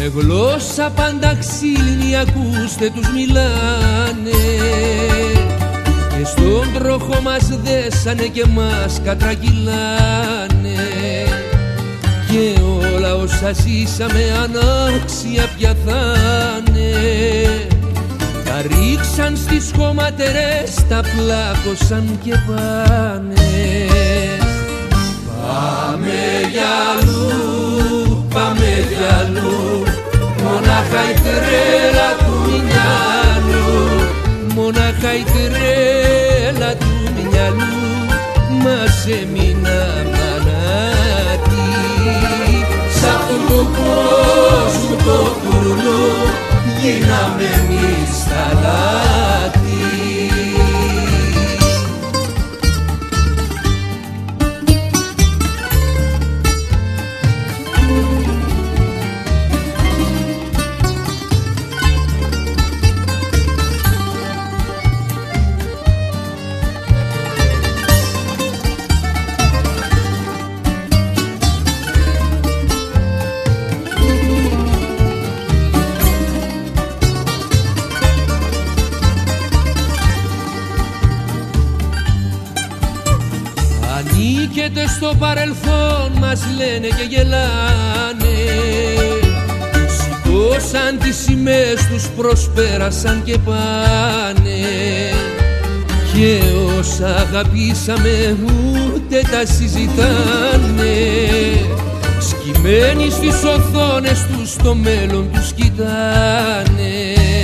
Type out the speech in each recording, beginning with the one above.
Με γλώσσα πάντα ξύλινη ακούστε τους μιλάνε, και στον τροχό μας δέσανε και μας κατραγγυλάνε, και όλα όσα ζήσαμε ανάξια πια θα'ναι. Τα ρίξαν στις χωματερές, τα πλάκωσαν και πάνε. Πάμε για αλλού, πάμε για αλλού, μονάχα η τρέλα του μυαλού, μονάχα η τρέλα του μυαλού μας έμεινα μανάτι. Σ' αυτού του κόσμου το κουρλού γίναμε εμείς τα λάθη. Ανήκετε στο παρελθόν μας λένε και γελάνε, σηκώσαν τις σημαίες τους, προσπέρασαν και πάνε, και όσα αγαπήσαμε ούτε τα συζητάνε, σκυμμένοι στις οθόνες τους το μέλλον τους κοιτάνε.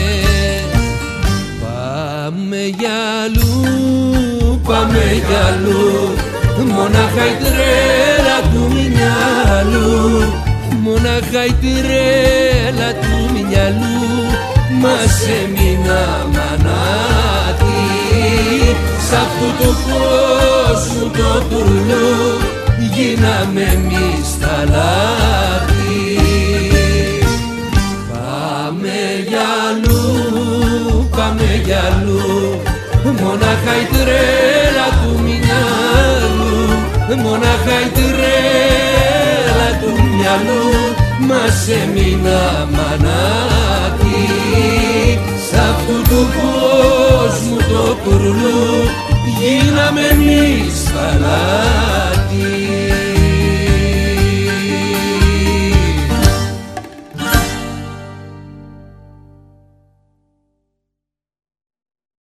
Πάμε για αλλού, πάμε για αλλού, μονάχα η τρέλα του μυαλού, μονάχα η τρέλα του μυαλού μας έμεινα μανάτι. Σ' αυτού του κόσμου το τουρλού γίναμε εμείς τα λάθη. Πάμε για αλλού, πάμε για αλλού, μονάχα η τρέλα του μυαλού, μονάχα η τρέλα του μυαλού μας έμεινα μανάτι. Σ' αυτού του κόσμου το τουρλού γίναμε εμείς τα λάθη.